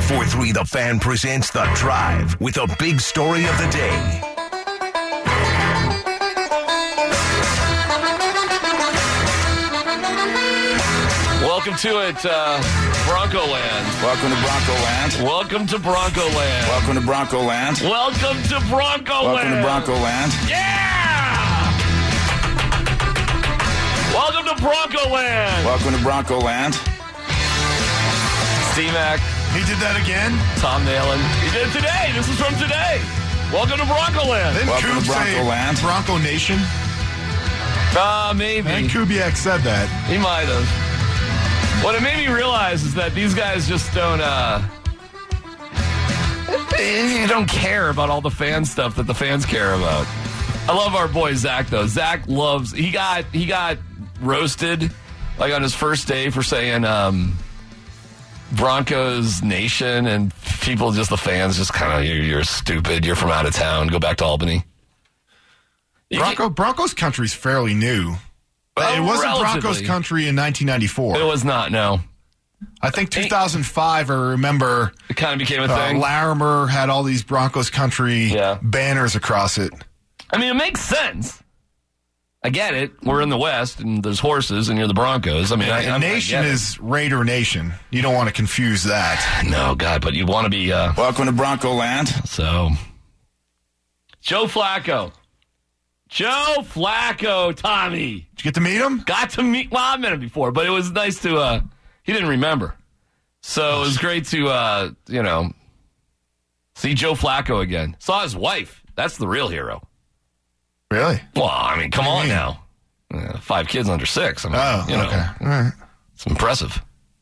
104.3 The Fan presents The Drive with a big story of the day. Welcome to it, Bronco Land. Welcome to Bronco Land. Welcome to Bronco Land. Welcome to Bronco Land. Welcome to Bronco Land. Welcome to Bronco Land. Yeah! Welcome to Bronco Land. Welcome to Bronco Land. C-Mac. He did that again? Tom Nalen. He did it today. This is from today. Welcome to Bronco Land. Didn't Welcome Koob to Bronco say Land. Bronco Nation? Maybe. And Kubiak said that. He might have. What it made me realize is that these guys just don't, they don't care about all the fan stuff that the fans care about. I love our boy Zach, though. Zach loves, he got roasted, like on his first day for saying, Broncos Nation, and people, just the fans, just kind of, you're stupid, you're from out of town, go back to Albany. Broncos country's fairly new. It wasn't Broncos country in 1994. It was not, no. I think 2005, I remember. It kind of became a thing. Larimer had all these Broncos country banners across it. I mean, it makes sense. I get it. We're in the West, and there's horses, and you're the Broncos. I mean, Nation is Raider Nation. You don't want to confuse that. No, God, but you want to be... Welcome to Bronco Land. So, Joe Flacco. Joe Flacco, Tommy. Did you get to meet him? Got to meet... Well, I met him before, but it was nice to... he didn't remember. So, it was great to, see Joe Flacco again. Saw his wife. That's the real hero. Really? Well, I mean, come on now. 5 kids under 6. I mean, okay. All right. It's impressive.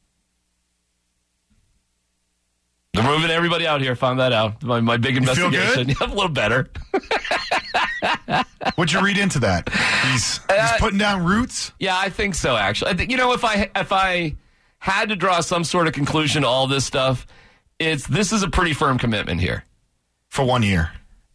They're moving everybody out here. Found that out. My big investigation. You feel good? A little better. What'd you read into that? He's putting down roots? Yeah, I think so, actually. I think, if I had to draw some sort of conclusion to all this stuff, this is a pretty firm commitment here. For 1 year.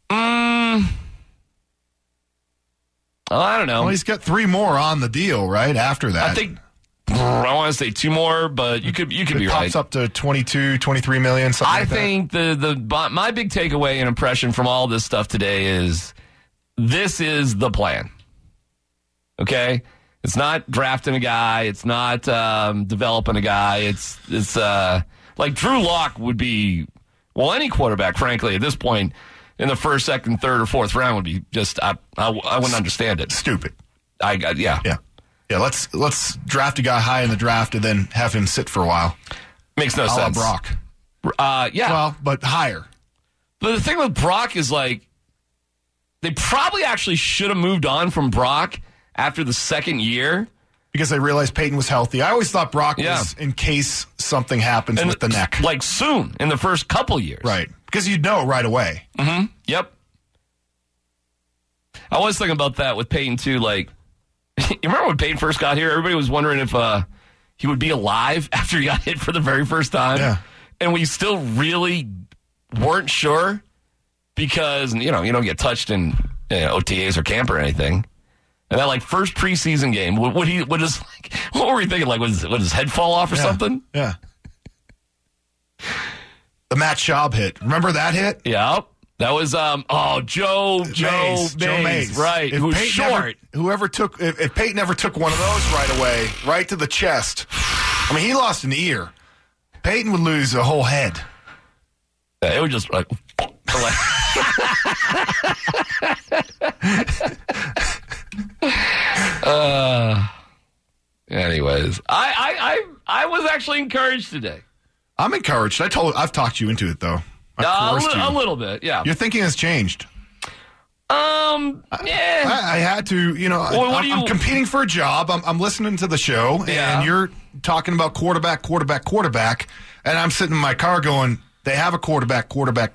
I don't know. Well, he's got 3 more on the deal, right? After that. I think I want to say 2 more, but you could be right. Pops up to 22, 23 million, something like that. I think my big takeaway and impression from all this stuff today is this is the plan. Okay? It's not drafting a guy. It's not developing a guy. It's like Drew Lock would be, well, any quarterback, frankly, at this point, in the first, second, third, or fourth round would be just, I wouldn't understand it. Stupid. Yeah. Yeah, let's draft a guy high in the draft and then have him sit for a while. Makes no sense. Brock. Yeah. Well, but higher. But the thing with Brock is, like, they probably actually should have moved on from Brock after the second year. Because they realized Peyton was healthy. I always thought Brock was in case something happens with the neck. Like soon, in the first couple years. Right. Because you'd know right away. Mm-hmm. Yep. I was thinking about that with Peyton, too. Like, you remember when Peyton first got here? Everybody was wondering if he would be alive after he got hit for the very first time. Yeah. And we still really weren't sure because, you don't get touched in OTAs or camp or anything. And that, like, first preseason game, what were we thinking? Like, would his head fall off or something? Yeah. The Matt Schaub hit. Remember that hit? Yeah. That was, Joe Mays. Right. If who's Peyton short. If Peyton ever took one of those right away, right to the chest, I mean, he lost an ear. Peyton would lose a whole head. Yeah, it would just, like, anyways, I was actually encouraged today. I'm encouraged. I've talked you into it though. A little bit, yeah. Your thinking has changed. Yeah. I had to, I'm competing for a job. I'm listening to the show, and you're talking about quarterback, and I'm sitting in my car going, they have a quarterback.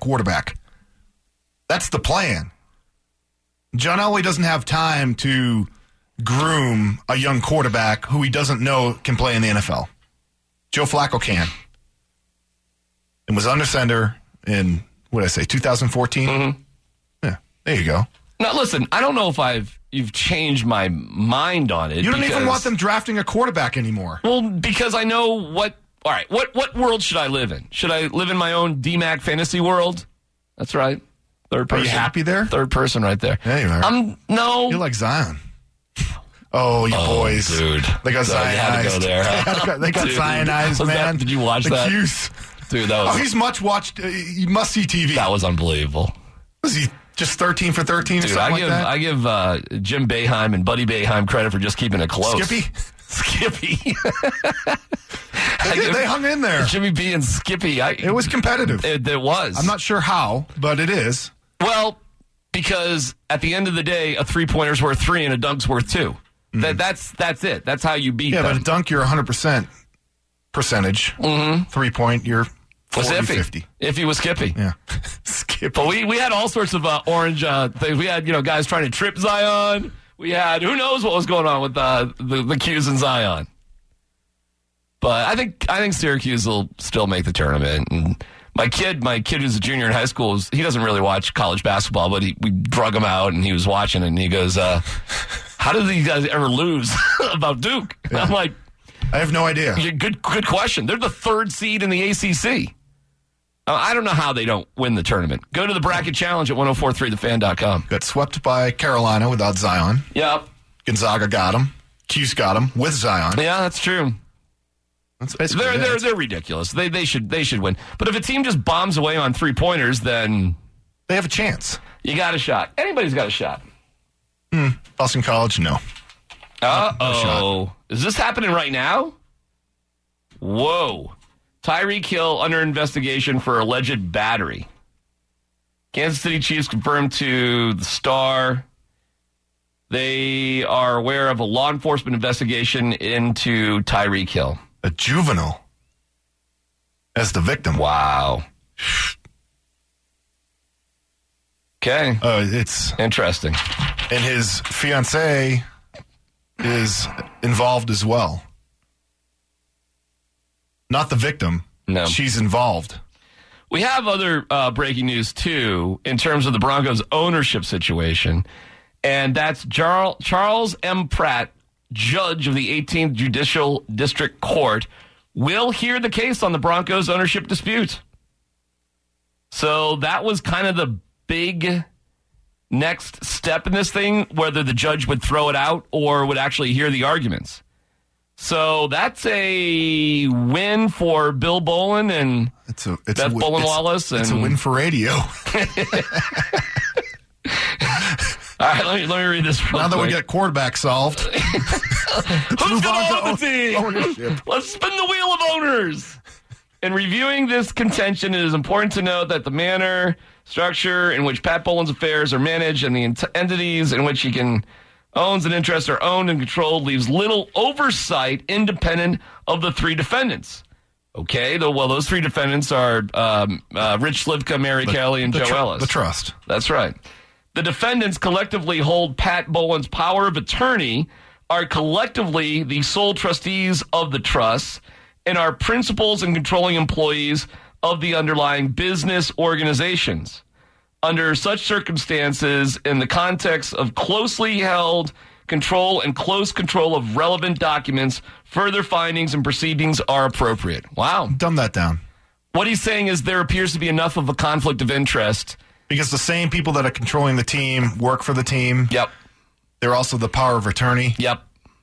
That's the plan. John Elway doesn't have time to groom a young quarterback who he doesn't know can play in the NFL. Joe Flacco can. And was under center in, 2014? Mm-hmm. Yeah, there you go. Now, listen, I don't know if you've changed my mind on it. You don't even want them drafting a quarterback anymore. Well, because I know what all right, what world should I live in? Should I live in my own DMAC fantasy world? That's right. Third person. Are you happy there? Third person right there. Yeah, you are. No. You're like Zion. Oh, you boys. Dude. They got So you had to go zionized. there. They got Dude. zionized, man. Did you watch the that? Cuse. Dude, that was, he's much watched. You must see TV. that was unbelievable. Was he just 13 for 13 or Dude, something like that? I give Jim Boeheim and Buddy Boeheim credit for just keeping it close. Skippy. They hung in there. Jimmy B and Skippy. It was competitive. It was. I'm not sure how, but it is. Well, because at the end of the day, a 3-pointer's worth 3 and a dunk's worth 2. That's it. That's how you beat them. Yeah, but a dunk, you're 100% percentage. 3-point, you're 40, 50. Iffy was Skippy. Yeah. Skippy. But we had all sorts of orange things. We had, guys trying to trip Zion. We had, who knows what was going on with the Qs and Zion. But I think Syracuse will still make the tournament. And my kid who's a junior in high school, he doesn't really watch college basketball, but we drug him out and he was watching it and he goes, how did these guys ever lose about Duke? Yeah. I'm like, I have no idea. Good question. They're the 3rd seed in the ACC. I don't know how they don't win the tournament. Go to the bracket challenge at 1043thefan.com. Got swept by Carolina without Zion. Yep. Gonzaga got him. Cuse got him with Zion. Yeah, that's true. That's basically they're ridiculous. They should win. But if a team just bombs away on 3-pointers, then they have a chance. You got a shot. Anybody's got a shot. Boston College, no. Uh-oh. Is this happening right now? Whoa. Tyreek Hill under investigation for alleged battery. Kansas City Chiefs confirmed to the Star they are aware of a law enforcement investigation into Tyreek Hill. A juvenile as the victim. Wow. Okay. It's interesting. And his fiancée is involved as well. Not the victim. No. She's involved. We have other breaking news, too, in terms of the Broncos' ownership situation. And that's Charles M. Pratt, judge of the 18th Judicial District Court, will hear the case on the Broncos' ownership dispute. So that was kind of the big next step in this thing, whether the judge would throw it out or would actually hear the arguments. So that's a win for Bill Bolin and Beth Bolin-Wallace. It's a win for radio. All right, let me read this real quick. Now that we get quarterback solved. Who's going to own the team? Ownership. Let's spin the wheel of owners. In reviewing this contention, it is important to note that the manner, structure in which Pat Bolin's affairs are managed and the entities in which he owns and interests are owned and controlled leaves little oversight independent of the 3 defendants. Okay, those 3 defendants are Rich Slivka, Mary Kelly, and Joe Ellis. The trust. That's right. The defendants collectively hold Pat Bolin's power of attorney, are collectively the sole trustees of the trust, and are principals and controlling employees of the underlying business organizations. Under such circumstances, in the context of closely held control and close control of relevant documents, further findings and proceedings are appropriate. Wow. Dumb that down. What he's saying is there appears to be enough of a conflict of interest. Because the same people that are controlling the team work for the team. Yep. They're also the power of attorney. Yep.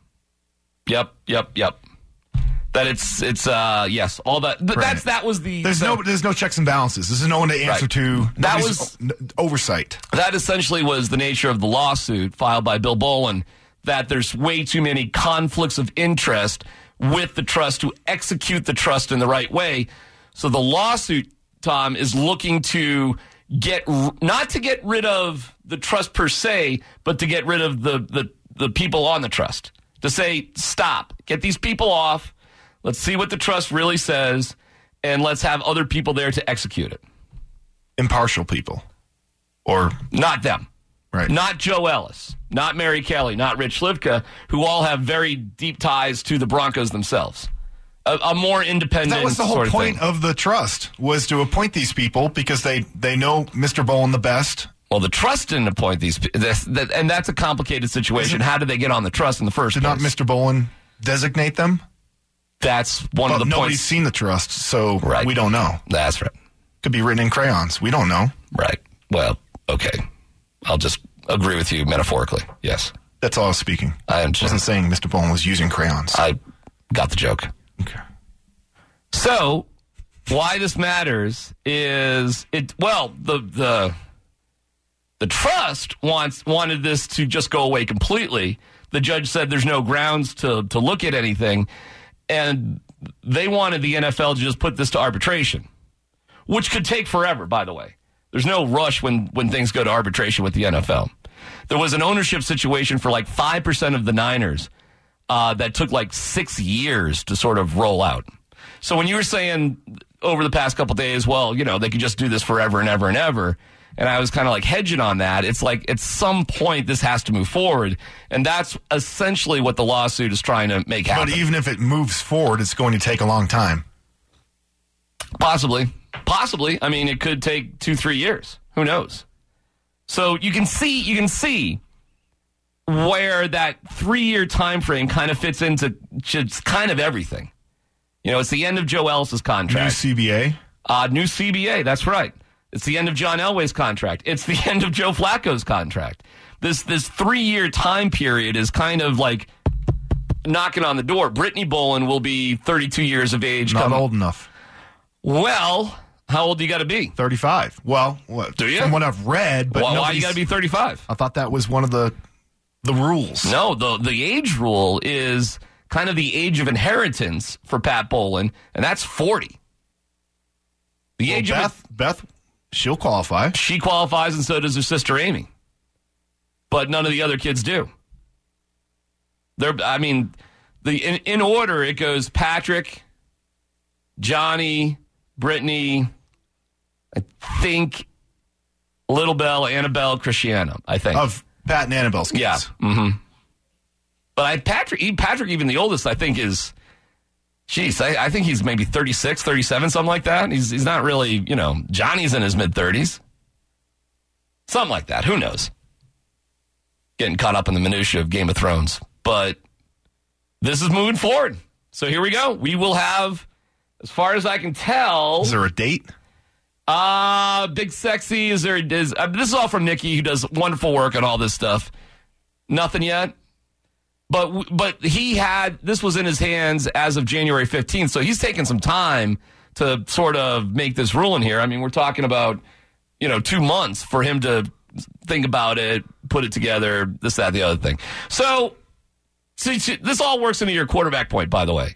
That it's yes, all that. Right. That was the. There's no checks and balances. There's no one to answer to. That was oversight. That essentially was the nature of the lawsuit filed by Bill Bolin. That there's way too many conflicts of interest with the trust to execute the trust in the right way. So the lawsuit, Tom, is looking to not to get rid of the trust per se, but to get rid of the people on the trust. To say, stop, get these people off. Let's see what the trust really says, and let's have other people there to execute it. Impartial people. Or not them. Right. Not Joe Ellis, not Mary Kelly, not Rich Slivka, who all have very deep ties to the Broncos themselves. A more independent that was the whole sort of point thing. of the trust, was to appoint these people because they know Mr. Bolin the best. Well, the trust didn't appoint these people, and that's a complicated situation. How did they get on the trust in the first place? Did not Mr. Bolin designate them? That's one of the nobody's points. seen the trust, so Right. we don't know. That's right. Could be written in crayons. We don't know. Right. Well, okay. I'll just agree with you metaphorically. Yes. That's all I was speaking. I wasn't saying Mr. Bowen was using crayons. I got the joke. Okay. So, why this matters is the trust wanted this to just go away completely. The judge said there's no grounds to look at anything, and they wanted the NFL to just put this to arbitration, which could take forever, by the way. There's no rush when things go to arbitration with the NFL. There was an ownership situation for like 5% of the Niners that took like 6 years to sort of roll out. So when you were saying over the past couple of days, well, they could just do this forever and ever and ever, and I was kind of like hedging on that. It's like at some point this has to move forward, and that's essentially what the lawsuit is trying to make happen. But even if it moves forward, it's going to take a long time. Possibly. I mean, it could take 2-3 years. Who knows? So you can see where that 3-year time frame kind of fits into just kind of everything. It's the end of Joe Ellis's contract. New CBA? New CBA, that's right. It's the end of John Elway's contract. It's the end of Joe Flacco's contract. This 3-year time period is kind of like knocking on the door. Brittany Bolin will be 32 years of age. Not old enough. Well, how old do you got to be? 35. Well, do you? From what I've read, but why you got to be 35? I thought that was one of the rules. No, the age rule is kind of the age of inheritance for Pat Bolin, and that's 40. The age of Beth, she'll qualify. She qualifies, and so does her sister Amy. But none of the other kids do. In order it goes Patrick, Johnny, Brittany, I think Little Bell, Annabelle, Cristiano, I think. Of Pat and Annabelle's kids. Yeah. Mm-hmm. But Patrick, even the oldest, I think is, I think he's maybe 36, 37, something like that. He's not really, Johnny's in his mid-30s. Something like that. Who knows? Getting caught up in the minutia of Game of Thrones. But this is moving forward. So here we go. We will have, as far as I can tell... Is there a date? Big Sexy, this is all from Nikki, who does wonderful work on all this stuff. Nothing yet. But this was in his hands as of January 15th, so he's taken some time to sort of make this ruling here. I mean, we're talking about, 2 months for him to think about it, put it together, this, that, the other thing. So, see, this all works into your quarterback point, by the way.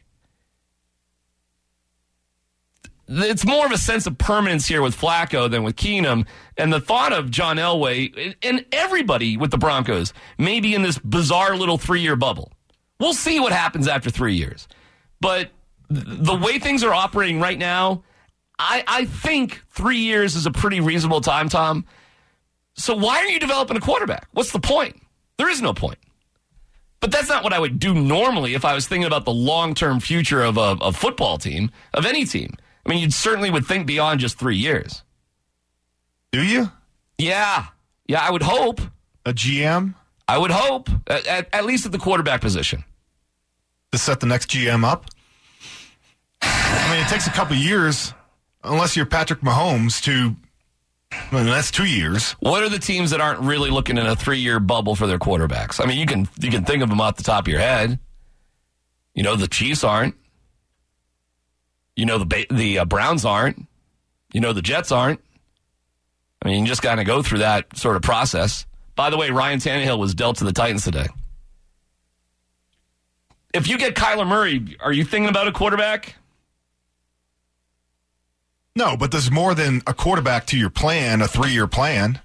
It's more of a sense of permanence here with Flacco than with Keenum. And the thought of John Elway and everybody with the Broncos may be in this bizarre little 3-year bubble. We'll see what happens after 3 years. But the way things are operating right now, I think 3 years is a pretty reasonable time, Tom. So why are you developing a quarterback? What's the point? There is no point. But that's not what I would do normally if I was thinking about the long-term future of a football team, of any team. I mean, you certainly would think beyond just 3 years. Do you? Yeah, I would hope. A GM? I would hope, at least at the quarterback position. To set the next GM up? I mean, it takes a couple years, unless you're Patrick Mahomes, that's 2 years. What are the teams that aren't really looking in a 3-year bubble for their quarterbacks? I mean, you can think of them off the top of your head. The Chiefs aren't. The Browns aren't. The Jets aren't. I mean, you just got to go through that sort of process. By the way, Ryan Tannehill was dealt to the Titans today. If you get Kyler Murray, are you thinking about a quarterback? No, but there's more than a quarterback to your plan, a 3-year plan.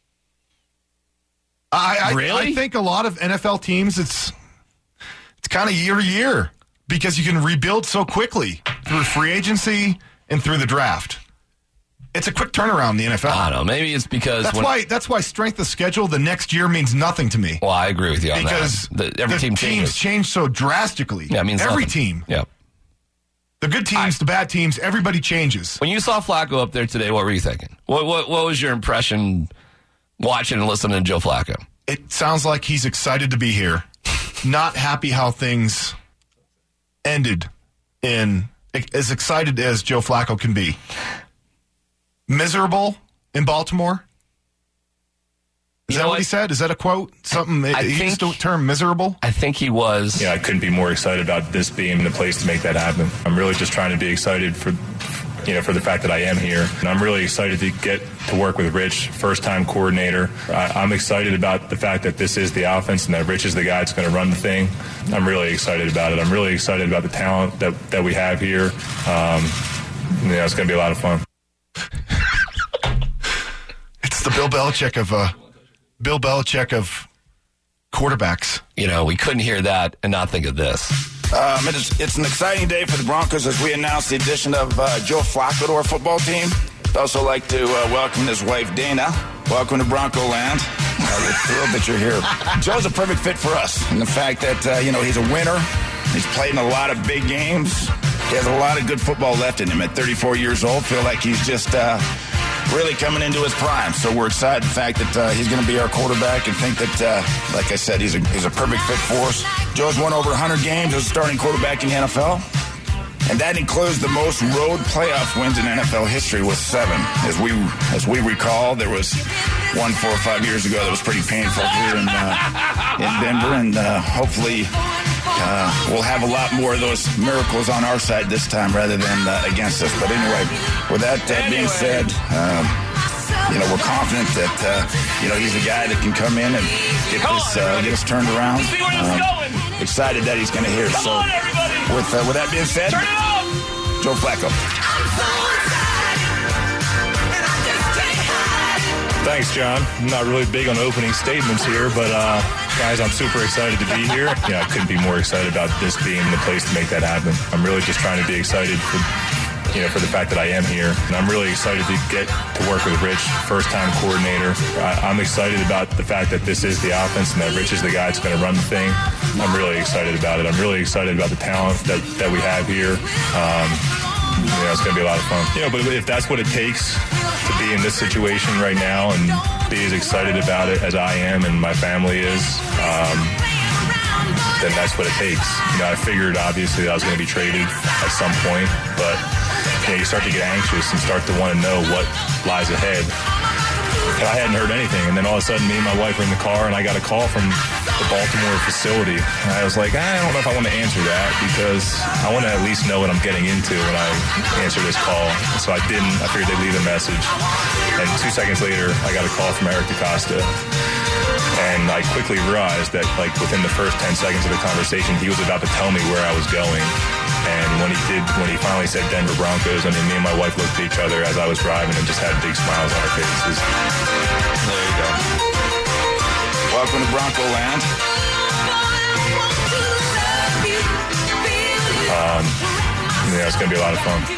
Really? I think a lot of NFL teams, it's kind of year to year because you can rebuild so quickly through free agency and through the draft. It's a quick turnaround in the NFL. I don't know. Maybe it's because... That's why strength of schedule the next year means nothing to me. Well, I agree with you on because that. Because every team changes. Teams change so drastically. Yeah, it means every nothing. team. Yeah. The good teams, the bad teams, everybody changes. When you saw Flacco up there today, what were you thinking? What was your impression watching and listening to Joe Flacco? It sounds like he's excited to be here. Not happy how things ended as excited as Joe Flacco can be. Miserable in Baltimore? Is that what he said? Is that a quote? Something he used the term miserable? I think he was. Yeah, I couldn't be more excited about this being the place to make that happen. I'm really just trying to be excited for the fact that I am here. And I'm really excited to get to work with Rich, first-time coordinator. I'm excited about the fact that this is the offense and that Rich is the guy that's going to run the thing. I'm really excited about it. I'm really excited about the talent that we have here. It's going to be a lot of fun. It's the Bill Belichick of quarterbacks. We couldn't hear that and not think of this. It's an exciting day for the Broncos as we announce the addition of Joe Flacco to our football team. I'd also like to welcome his wife, Dana. Welcome to Bronco Land. We're thrilled that you're here. Joe's a perfect fit for us. And the fact that, he's a winner. He's played in a lot of big games. He has a lot of good football left in him. At 34 years old, feel like he's just really coming into his prime. So we're excited the fact that he's going to be our quarterback and think that, like I said, he's a perfect fit for us. Joe's won over 100 games as a starting quarterback in the NFL. And that includes the most road playoff wins in NFL history with 7. As we recall, there was one 4 or 5 years ago that was pretty painful here in Denver. And hopefully we'll have a lot more of those miracles on our side this time rather than against us. But anyway, with that being said, we're confident that he's the guy that can come in and get us turned around. Excited that he's going to hear. So with that being said, Joe Flacco. Thanks, John. I'm not really big on opening statements here, but guys, I'm super excited to be here. I couldn't be more excited about this being the place to make that happen. I'm really just trying to be excited for the fact that I am here. And I'm really excited to get to work with Rich, first-time coordinator. I'm excited about the fact that this is the offense and that Rich is the guy that's going to run the thing. I'm really excited about it. I'm really excited about the talent that we have here. It's going to be a lot of fun. But if that's what it takes to be in this situation right now and be as excited about it as I am and my family is, then that's what it takes. I figured obviously that I was going to be traded at some point, but you start to get anxious and start to want to know what lies ahead. And I hadn't heard anything, and then all of a sudden me and my wife were in the car and I got a call from the Baltimore facility. And I was like, I don't know if I want to answer that because I want to at least know what I'm getting into when I answer this call. So I didn't. I figured they'd leave a message. And 2 seconds later, I got a call from Eric DeCosta. And I quickly realized that, within the first 10 seconds of the conversation, he was about to tell me where I was going. And when he finally said Denver Broncos, me and my wife looked at each other as I was driving and just had big smiles on our faces. There you go. Welcome to Bronco Land. It's going to be a lot of fun.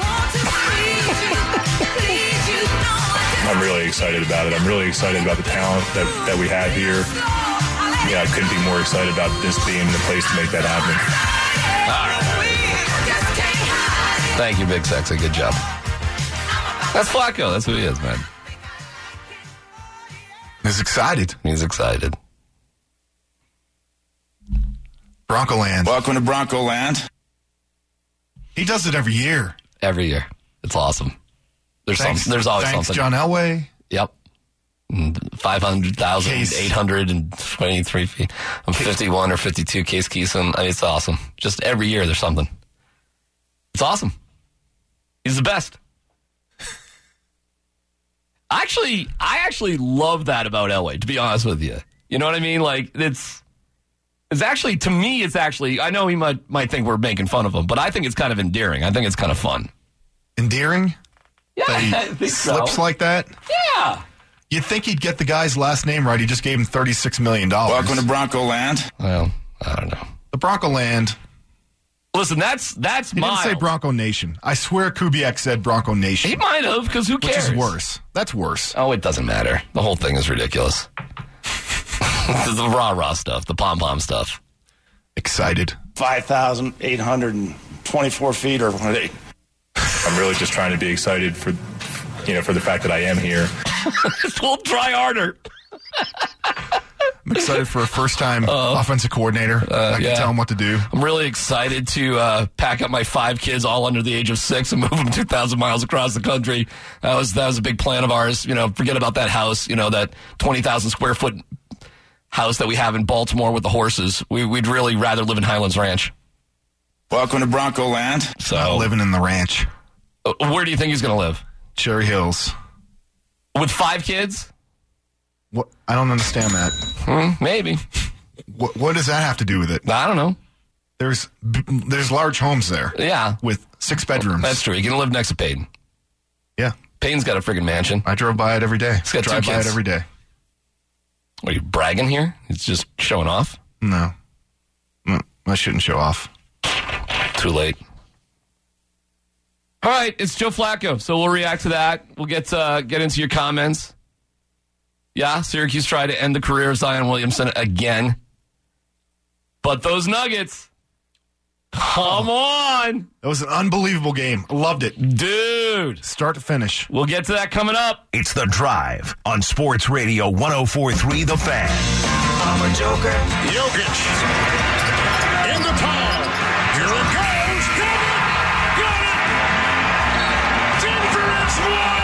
I'm really excited about it. I'm really excited about the talent that we have here. I couldn't be more excited about this being the place to make that happen. All right. Thank you, Big Sexy. Good job. That's Flacco. That's who he is, man. He's excited. He's excited. Bronco Land. Welcome to Bronco Land. He does it every year. Every year. It's awesome. There's always thanks, something. John Elway. Yep. 500,823 feet. I'm 51 or 52. Case Keeson. It's awesome. Just every year there's something. It's awesome. He's the best. I actually love that about Elway, to be honest with you. You know what I mean? It's actually, to me, I know he might think we're making fun of him, but I think it's kind of endearing. I think it's kind of fun. Endearing? Yeah, that I think slips so. like that? Yeah. You'd think he'd get the guy's last name right. He just gave him $36 million. Welcome to Bronco Land. Well, I don't know. The Bronco Land. Listen, that's He Miles. didn't say Bronco Nation. I swear Kubiak said Bronco Nation. He might have, because who cares? Which is worse. That's worse. Oh, it doesn't matter. The whole thing is ridiculous. The rah-rah stuff, the pom-pom stuff. Excited. 5,824 feet or what are they? I'm really just trying to be excited for the fact that I am here. We'll try harder. I'm excited for a first-time offensive coordinator. I can tell him what to do. I'm really excited to pack up my 5 kids all under the age of 6 and move them 2,000 miles across the country. That was a big plan of ours. Forget about that house, that 20,000 square foot house that we have in Baltimore with the horses. We'd really rather live in Highlands Ranch. Welcome to Bronco Land. So, not living in the ranch. Where do you think he's going to live? Cherry Hills. With 5 kids? What? I don't understand that. Maybe. What does that have to do with it? I don't know. There's large homes there. Yeah. With 6 bedrooms. That's true. You're going to live next to Peyton. Yeah. Peyton's got a friggin' mansion. I drove by it every day. He's got 2 Drive kids. by it every day. Are you bragging here? It's just showing off? No. I shouldn't show off. Too late. All right, it's Joe Flacco, so we'll react to that. We'll get into your comments. Yeah, Syracuse tried to end the career of Zion Williamson again. But those Nuggets, come on. It was an unbelievable game. I loved it. Dude. Start to finish. We'll get to that coming up. It's The Drive on Sports Radio 104.3 The Fan. I'm a joker. Jokic in the power. Here it goes. Got it. Denver has won.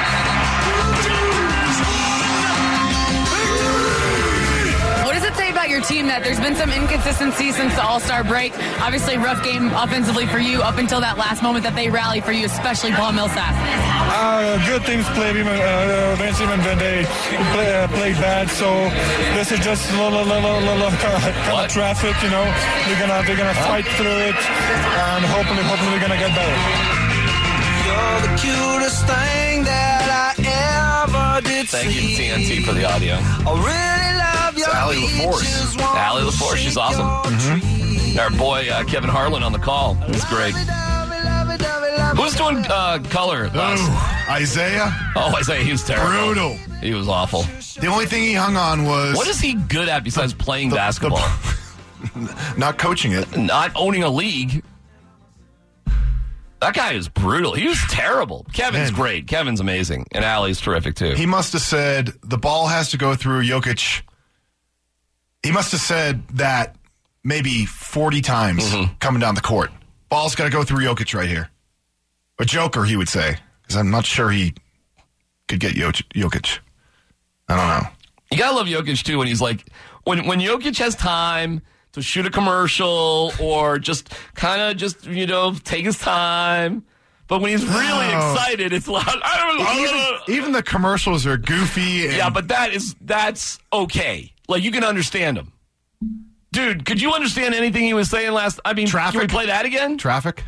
What does it say about your team that there's been some inconsistency since the All-Star break? Obviously, rough game offensively for you up until that last moment that they rallied for you, especially Paul Millsap. Good teams play against him, and then they played bad. So this is just a little kind of traffic, They're gonna fight through it, and hopefully we're gonna get better. You're the cutest thing that I ever did. Thank you to TNT for the audio. I really love your Allie LaForce. Allie LaForce, she's awesome. Mm-hmm. Our boy Kevin Harlan on the call. He's great. Who's doing color? Isaiah. Oh, Isaiah, he was terrible. Brutal. He was awful. The only thing he hung on was... What is he good at besides playing basketball? Not coaching it. Not owning a league. That guy is brutal. He was terrible. Kevin's great. Kevin's amazing. And Allie's terrific, too. He must have said the ball has to go through Jokic. He must have said that maybe 40 times coming down the court. Ball's got to go through Jokic right here. A joker, he would say. Because I'm not sure he could get Jokic. I don't know. You got to love Jokic, too, when he's like... When Jokic has time... to shoot a commercial or just take his time. But when he's really excited, it's loud. Even the commercials are goofy. Yeah, but that's okay. Like, you can understand him. Dude, could you understand anything he was saying last? I mean, Traffic. Can we play that again? Traffic.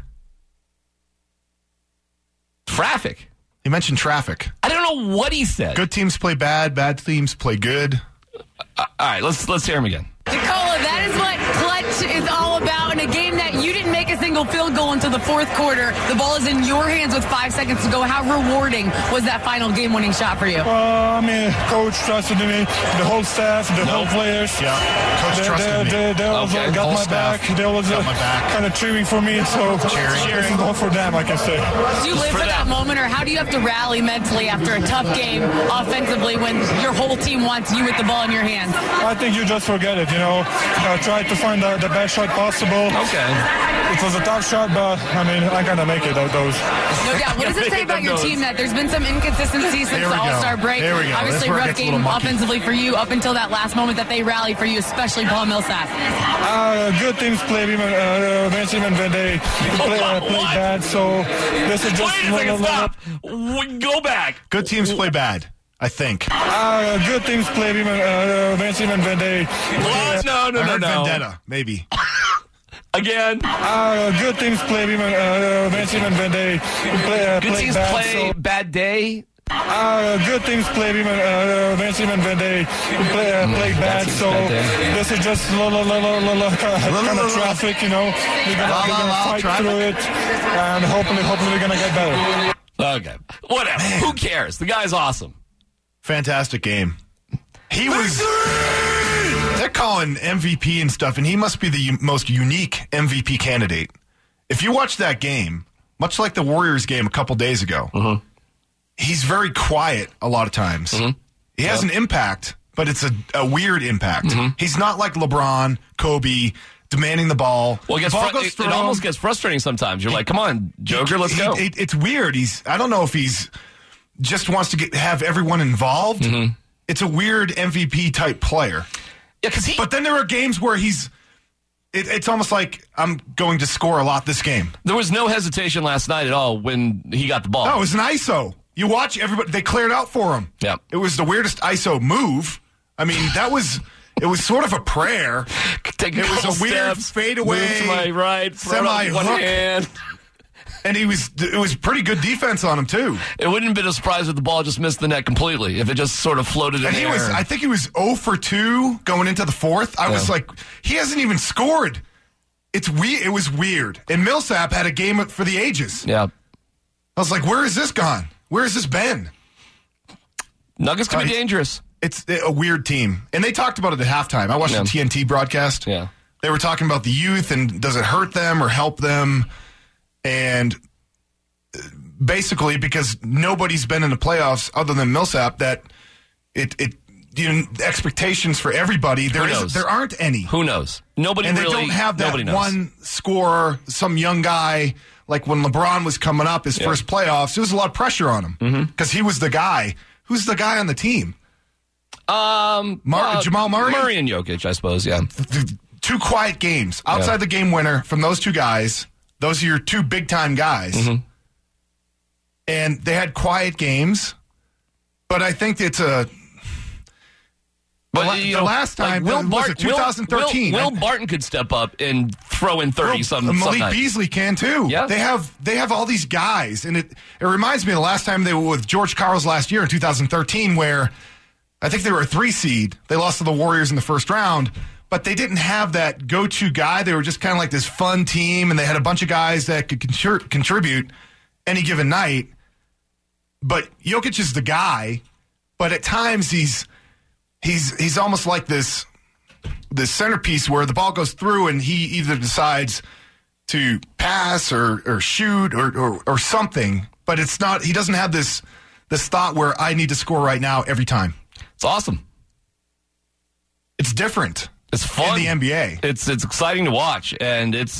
He mentioned traffic. I don't know what he said. Good teams play bad teams play good. All right, let's hear him again. Nicola, that is what clutch is all about in a game that you didn't make a single field goal until the fourth quarter. The ball is in your hands with 5 seconds to go. How rewarding was that final game-winning shot for you? Coach trusted in me, the whole staff, the whole players. Yeah, coach trusted me. They also got Whole my staff back. They was got my back. kind of cheering for me, so cheering going for them, I can say. Do you live for that moment, or how do you have to rally mentally after a tough game offensively when your whole team wants you with the ball in your hands? I think you just forget it, Try to find the best shot possible. Okay. It was a tough shot, but, I kind of make it, those. No doubt. What does it say about your team that there's been some inconsistency since the All-Star break? Here we go. Obviously, That's where it rough gets a little game mucky. offensively for you up until that last moment that they rallied for you, especially Paul Millsap. Good teams play against him, and then they play bad. So this is just Wait a second, stop. Go back. Good teams play bad, I think. Good teams play against him, and then they No. Vendetta, maybe. Again. good teams play against him, and then they Good play teams bad. play bad day. Good teams play against him, and then they play bad. So this is just a little kind of traffic, They're gonna fight traffic. through it, and hopefully we're gonna get better. Okay. Whatever. Who cares? The guy's awesome. Fantastic game. He was... They're calling MVP and stuff, and he must be the most unique MVP candidate. If you watch that game, much like the Warriors game a couple days ago, he's very quiet a lot of times. He has an impact, but it's a weird impact. Mm-hmm. He's not like LeBron, Kobe, demanding the ball. Well, it almost gets frustrating sometimes. You're like, come on, Joker, let's go. It's weird. I don't know if he's just wants to have everyone involved. Mm-hmm. It's a weird MVP type player. Yeah, but then there are games where it's almost like I'm going to score a lot this game. There was no hesitation last night at all when he got the ball. No, it was an ISO. You watch everybody, they cleared out for him. Yeah. It was the weirdest ISO move. I mean, it was sort of a prayer. It was a weird fadeaway. Move to my right, semi-hook. One hand. And it was pretty good defense on him, too. It wouldn't have been a surprise if the ball just missed the net completely, if it just sort of floated in the air. I think he was 0 for 2 going into the fourth. I was like, he hasn't even scored. It was weird. And Millsap had a game for the ages. Yeah. I was like, where is this gone? Where has this been? Nuggets can be dangerous. It's a weird team. And they talked about it at halftime. I watched the TNT broadcast. Yeah. They were talking about the youth and does it hurt them or help them? And basically, because nobody's been in the playoffs other than Millsap, that expectations for everybody, there aren't any. Who knows? Nobody and really. They don't have that knows. one scorer, some young guy. Like when LeBron was coming up, his first playoffs, there was a lot of pressure on him because he was the guy. Who's the guy on the team? Jamal Murray? Murray and Jokic, I suppose, yeah. Two quiet games. Outside the game winner from those two guys, those are your two big-time guys. Mm-hmm. And they had quiet games, but I think it's a... But the last time, was it 2013? Will Barton could step up and throw in 30 some Malik night. Beasley can too. Yeah. They have all these guys, and it reminds me of the last time they were with George Karl's last year in 2013, where I think they were a 3 seed. They lost to the Warriors in the first round, but they didn't have that go-to guy. They were just kind of like this fun team, and they had a bunch of guys that could contribute any given night. But Jokic is the guy, but at times he's almost like this centerpiece where the ball goes through and he either decides to pass or shoot or something, but it's not. He doesn't have this thought where I need to score right now every time. It's awesome. It's different. It's fun in the NBA. It's exciting to watch, and it's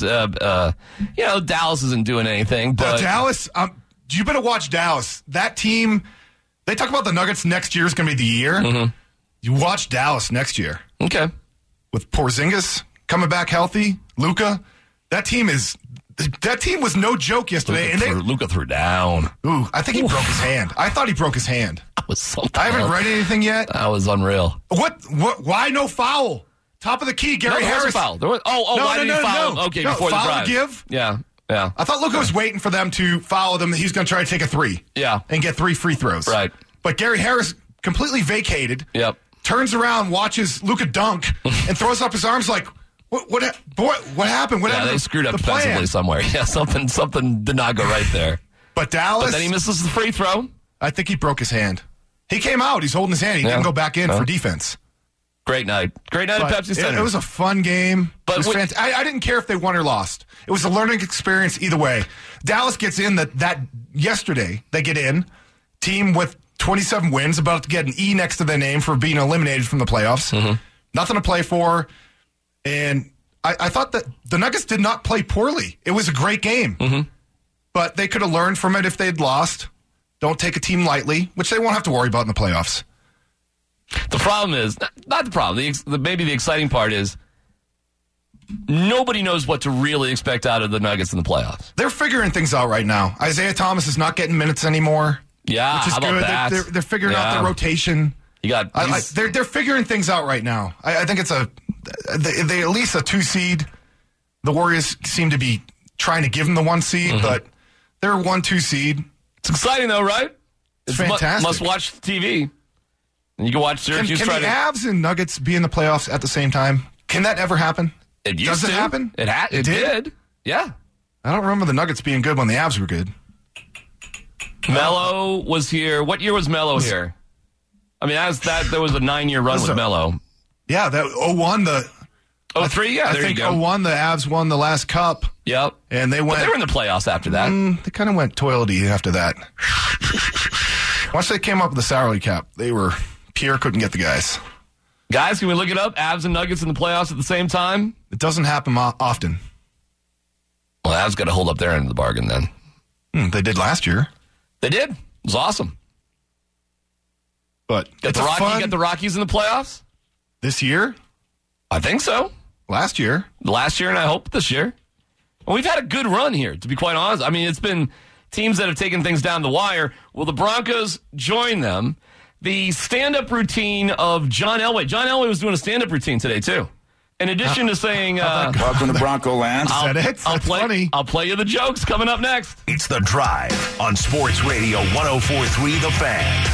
Dallas isn't doing anything, but Dallas. You better watch Dallas. That team. They talk about the Nuggets next year is going to be the year. Mm-hmm. You watch Dallas next year. Okay. With Porzingis coming back healthy, Luka. That team was no joke yesterday. Luka threw down. Ooh, I think he broke his hand. I thought he broke his hand. That was something. I haven't read anything yet. That was unreal. What? Why no foul? Top of the key, Gary Harris. Foul. Why did he foul? Okay, before the drive. Give. Yeah. I thought Luka was waiting for them to foul them. He's going to try to take a 3. Yeah. And get 3 free throws. Right. But Gary Harris completely vacated. Yep. Turns around, watches Luka dunk, and throws up his arms like, what happened? What happened? They screwed up defensively somewhere. Yeah, something did not go right there. But Dallas... But then he misses the free throw. I think he broke his hand. He came out. He's holding his hand. He didn't go back in for defense. Great night. Great night at Pepsi Center. It was a fun game. But it was fantastic. I didn't care if they won or lost. It was a learning experience either way. Dallas gets in that yesterday. They get in. Team with 27 wins, about to get an E next to their name for being eliminated from the playoffs. Mm-hmm. Nothing to play for. And I thought that the Nuggets did not play poorly. It was a great game. Mm-hmm. But they could have learned from it if they'd lost. Don't take a team lightly, which they won't have to worry about in the playoffs. The problem is, not the problem, maybe the exciting part is nobody knows what to really expect out of the Nuggets in the playoffs. They're figuring things out right now. Isaiah Thomas is not getting minutes anymore. Yeah, which is how about good. that? They're figuring out their rotation. They're figuring things out right now. I think it's they at least a 2 seed. The Warriors seem to be trying to give them the 1 seed, but they're a 1-2 seed. It's exciting though, right? It's fantastic. Must watch TV. And you can watch Syracuse. Can the Avs and Nuggets be in the playoffs at the same time? Can that ever happen? It used Does to. It happen? It did. Yeah. I don't remember the Nuggets being good when the Avs were good. Melo was here. What year was Melo here? I mean, there was a 9-year run with Melo. Yeah, that 01, the 03, yeah, there you go. I think 01, the Avs won the last cup. Yep. And they went. But they were in the playoffs after that. They kind of went toilety after that. Once they came up with the salary cap, Pierre couldn't get the guys. Guys, can we look it up? Avs and Nuggets in the playoffs at the same time? It doesn't happen often. Well, Avs got to hold up their end of the bargain then. They did last year. They did. It was awesome. But Get the Rockies in the playoffs? This year? I think so. Last year, and I hope this year. And we've had a good run here, to be quite honest. I mean, it's been teams that have taken things down the wire. Will the Broncos join them? The stand-up routine of John Elway. John Elway was doing a stand-up routine today, too. In addition to saying... welcome to Bronco Land. Is that it? That's funny. I'll play you the jokes coming up next. It's The Drive on Sports Radio 104.3 The Fan.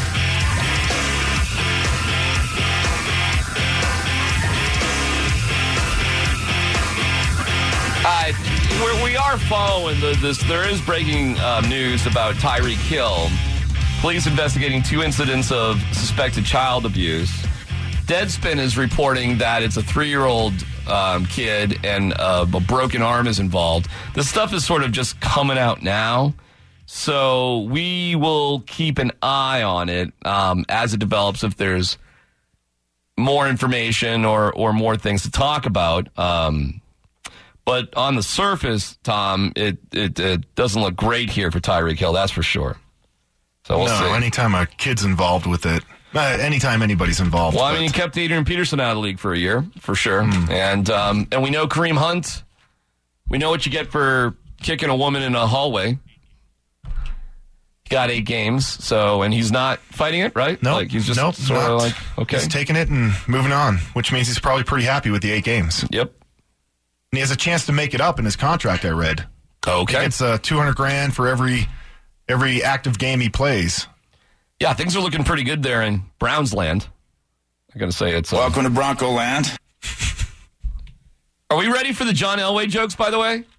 We are following this. There is breaking news about Tyreek Hill. Police investigating 2 incidents of suspected child abuse. Deadspin is reporting that it's a 3-year-old kid and a broken arm is involved. This stuff is sort of just coming out now. So we will keep an eye on it as it develops if there's more information or more things to talk about. But on the surface, Tom, it doesn't look great here for Tyreek Hill, that's for sure. So we'll see. Anytime a kid's involved with it, anytime anybody's involved. Well, I mean, he kept Adrian Peterson out of the league for a year, for sure. And we know Kareem Hunt. We know what you get for kicking a woman in a hallway. He got 8 games, and he's not fighting it, right? No, he's just sort of like, okay. He's taking it and moving on, which means he's probably pretty happy with the 8 games. Yep. And he has a chance to make it up in his contract, I read. Okay. It's $200,000 for every active game he plays. Yeah, things are looking pretty good there in Browns land. I got to say it's... Welcome to Bronco Land. Are we ready for the John Elway jokes, by the way?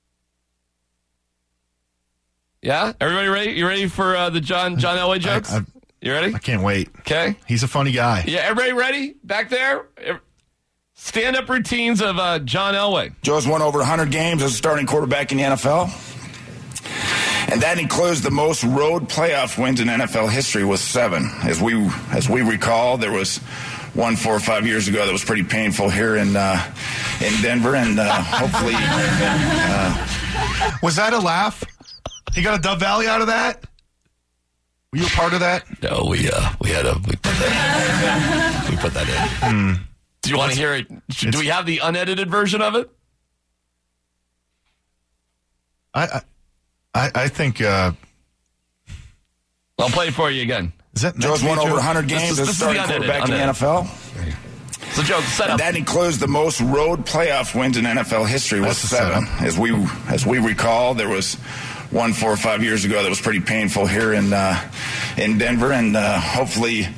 Yeah? Everybody ready? You ready for the John Elway jokes? You ready? I can't wait. Okay. He's a funny guy. Yeah, everybody ready? Back there? Stand-up routines of John Elway. Joe's won over 100 games as a starting quarterback in the NFL. And that includes the most road playoff wins in NFL history with 7. As we recall, there was one 4 or 5 years ago that was pretty painful here in Denver, and hopefully... Was that a laugh? He got a Dove Valley out of that? Were you a part of that? No, we put that in. Do you want to hear it? Do we have the unedited version of it? I think... I'll play it for you again. Is that Joe's won over 100 games as a starting quarterback in the NFL. It's a joke. Set up. That includes the most road playoff wins in NFL history with 7. As we recall, there was one 4 or 5 years ago that was pretty painful here in Denver, and hopefully...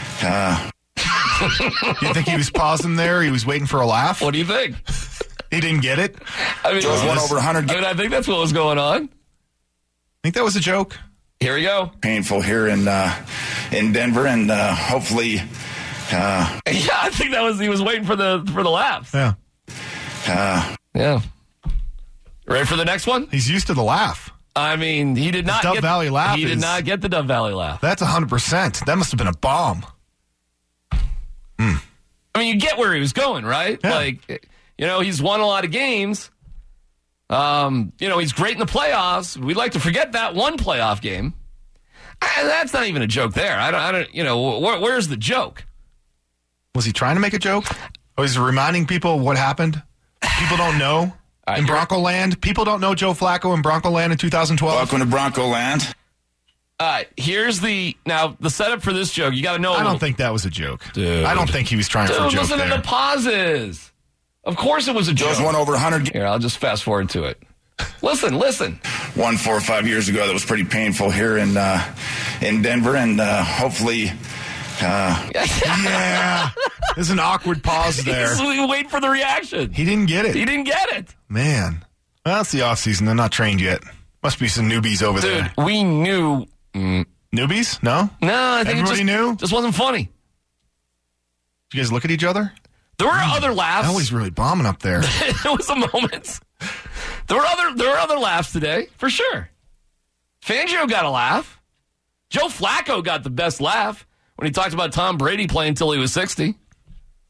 You think he was pausing there? He was waiting for a laugh? What do you think? He didn't get it? I mean, Joe's won over 100 games. I think that's what was going on. Think that was a joke? Here we go. Painful here in Denver, and hopefully... yeah, I think he was waiting for the laughs. Yeah. Yeah. Ready for the next one? He's used to the laugh. I mean, he did not Dove Valley laugh. He did not get the Dove Valley laugh. That's 100%. That must have been a bomb. I mean, you get where he was going, right? Yeah. He's won a lot of games. He's great in the playoffs. We'd like to forget that one playoff game. That's not even a joke there. I don't. Where's the joke? Was he trying to make a joke? Or is he reminding people what happened? People don't know in Bronco Land. People don't know Joe Flacco in Bronco Land in 2012. Welcome to Bronco Land. All right, here's the setup for this joke. You got to know. I don't think that was a joke. Dude. I don't think he was trying for a joke listen there. to the pauses. Of course it was a joke. Joe's won over 100 games. Here, I'll just fast forward to it. Listen. One 4 or 5 years ago that was pretty painful here in Denver, and hopefully... Yeah. There's an awkward pause there. We wait for the reaction. He didn't get it. He didn't get it. Man. Well, it's the offseason. They're not trained yet. Must be some newbies over there. Dude, we knew... Newbies? No? No, I think everybody knew? Just wasn't funny. Did you guys look at each other? There were other laughs. That was really bombing up there. There was a moment. There were other laughs today, for sure. Fangio got a laugh. Joe Flacco got the best laugh when he talked about Tom Brady playing until he was 60.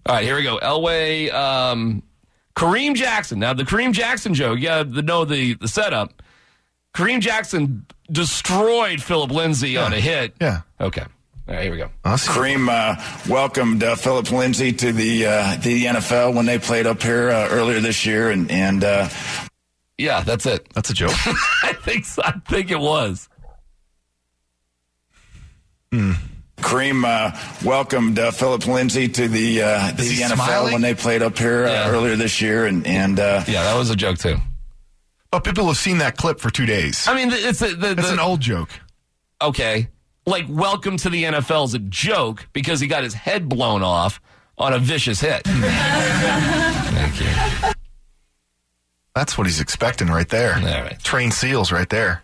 All right, here we go. Elway, Kareem Jackson. Now, the Kareem Jackson joke, you got to know the setup. Kareem Jackson destroyed Philip Lindsay on a hit. Yeah. Okay. All right, here we go. Awesome. Kareem welcomed Philip Lindsay to the NFL when they played up here earlier this year, and yeah, that's it. That's a joke. I think it was. Kareem welcomed Philip Lindsay to the NFL smiling? when they played up here earlier this year, and yeah, that was a joke too. But people have seen that clip for 2 days. I mean, it's an old joke. Okay, like welcome to the NFL is a joke because he got his head blown off on a vicious hit. Thank you. That's what he's expecting right there. All right. Trained seals right there.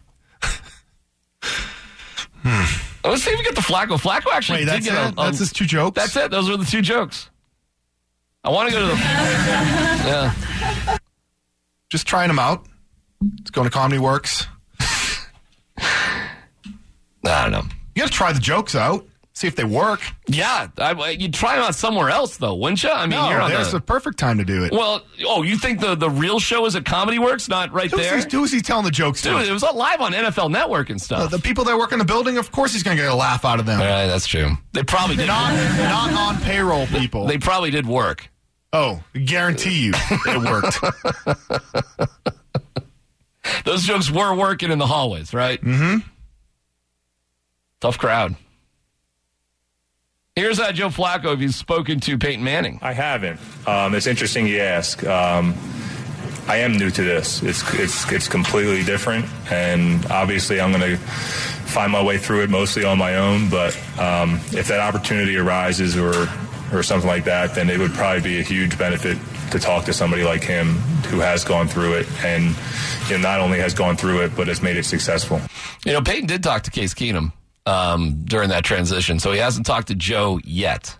Let's see if we get the Flacco. Flacco actually Wait, did that's get it? That's his 2 jokes? That's it. Those were the 2 jokes. I want to go to the... Yeah. Just trying them out. It's going to Comedy Works. I don't know. You got to try the jokes out. See if they work. Yeah. You'd try them out somewhere else, though, wouldn't you? I mean, you're on there's the perfect time to do it. Well, you think the real show is at Comedy Works, not right there? Who's he telling the jokes to? Dude, it was live on NFL Network and stuff. The people that work in the building, of course he's going to get a laugh out of them. All right, that's true. They probably did. Not on payroll people. They probably did work. Oh, guarantee you it worked. Those jokes were working in the hallways, right? Mm-hmm. Tough crowd. Here's Joe Flacco if he's spoken to Peyton Manning. I haven't. It's interesting you ask. I am new to this. It's completely different, and obviously I'm going to find my way through it mostly on my own. But if that opportunity arises or something like that, then it would probably be a huge benefit to talk to somebody like him who has gone through it, and not only has gone through it, but has made it successful. Peyton did talk to Case Keenum during that transition, so he hasn't talked to Joe yet.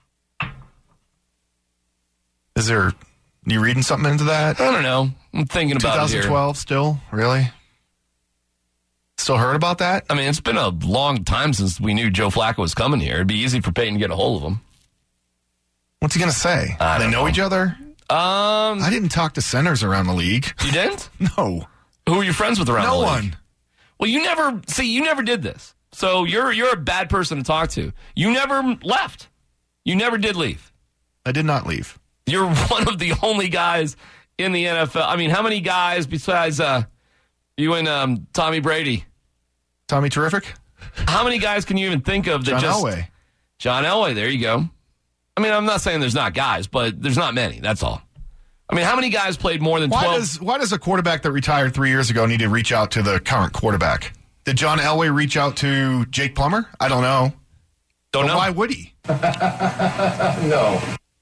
You reading something into that? I don't know. I'm thinking about it here. 2012 still? Really? Still heard about that? I mean, it's been a long time since we knew Joe Flacco was coming here. It'd be easy for Peyton to get a hold of him. What's he going to say? They know each other? I didn't talk to centers around the league. You didn't? No. Who are you friends with around the league? No one. Well, you never did this. So you're a bad person to talk to. You never left. You never did leave. I did not leave. You're one of the only guys in the NFL. I mean, how many guys besides you and Tommy Brady? Tommy Terrific? How many guys can you even think of that Elway. John Elway, there you go. I mean, I'm not saying there's not guys, but there's not many. That's all. I mean, how many guys played more than 12? Why does a quarterback that retired 3 years ago need to reach out to the current quarterback? Did John Elway reach out to Jake Plummer? I don't know. Don't know. Why would he? No.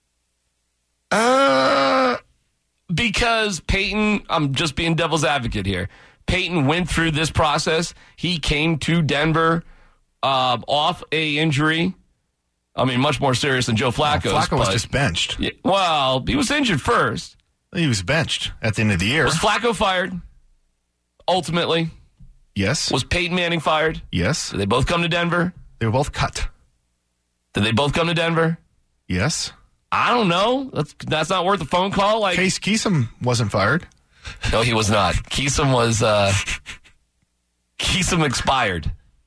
Because Peyton, I'm just being devil's advocate here. Peyton went through this process. He came to Denver off a injury. I mean, much more serious than Joe Flacco's. Flacco was just benched. Yeah, well, he was injured first. He was benched at the end of the year. Was Flacco fired? Ultimately? Yes. Was Peyton Manning fired? Yes. Did they both come to Denver? They were both cut. Did they both come to Denver? Yes. I don't know. That's not worth a phone call. Case Keesum wasn't fired. No, he was not. Keesum was Keesum expired.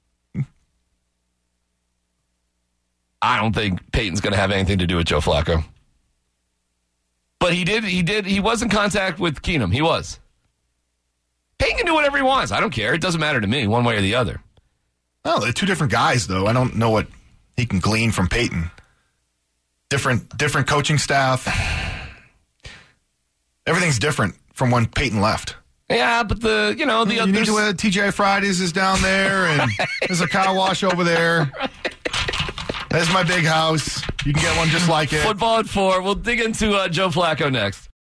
I don't think Peyton's going to have anything to do with Joe Flacco. But he was in contact with Keenum. He was. Peyton can do whatever he wants. I don't care. It doesn't matter to me, one way or the other. No, they're two different guys, though. I don't know what he can glean from Peyton. Different coaching staff. Everything's different from when Peyton left. Yeah, but you need to TGI Fridays is down there, and there's a car wash over there. There's my big house. You can get one just like it. Football at 4. We'll dig into Joe Flacco next.